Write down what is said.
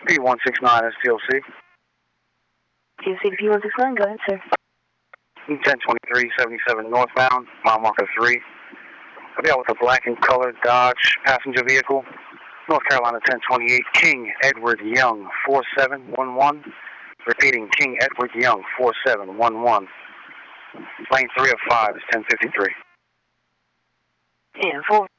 P169 is TLC. TLC to P169, go ahead, sir. 102377 northbound, mile marker 3. I'll be out with a black and colored Dodge passenger vehicle. North Carolina 1028, King Edward Young, 4711. Repeating, King Edward Young, 4711. Lane 3 of 5 is 1053. And 4.